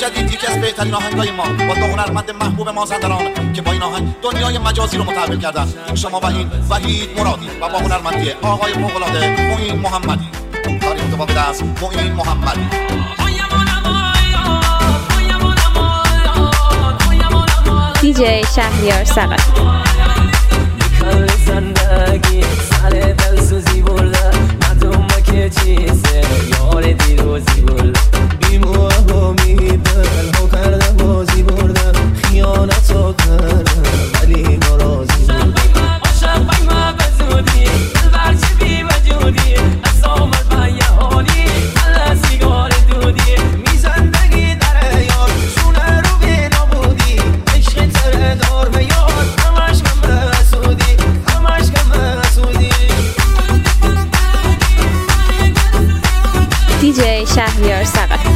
جدید یکی از بهترین آهنگای ما با دو هنرمند محبوب مازندران که با این آهنگ دنیای مجازی رو متحول کردن. این شما و این وحید مرادی و با هنرمندی آقای فوق‌العاده معین محمدی. کاری متفاوت است. معین محمدی. دیجی شهریار ثقفی. زندگی سر دل سوزی برده ندوم که چیزه یار دیروزی برده بیموه امید دل ها کرده بازی برده خیانت ها کرده ولی ناراضی برده عاشق بایمه بزودی دل برچه بی وجودی از آمد به یه حالی دل سیگار دودی می زندگی در یار شونه رو بی نبودی عشق تره دار به یار همش کم رسودی دیجی شهریار ثقفی.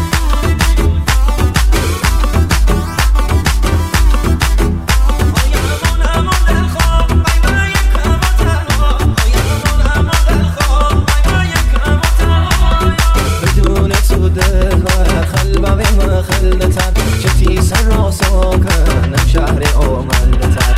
بدون تو دل خلبه و خلتر چتی سر را ساکنم شهر آملتر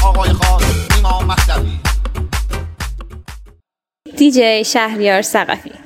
دیجی شهریار ثقفی.